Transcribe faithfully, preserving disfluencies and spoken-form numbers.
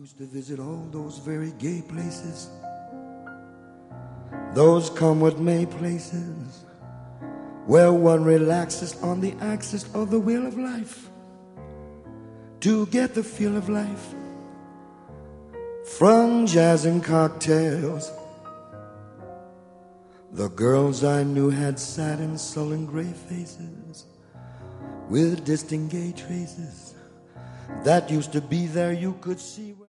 used to visit all those very gay places, those come what may places, where one relaxes on the axis of the wheel of life to get the feel of life. From jazz and cocktails, the girls I knew had sad and sullen gray faces with distinct gay traces that used to be there, you could see.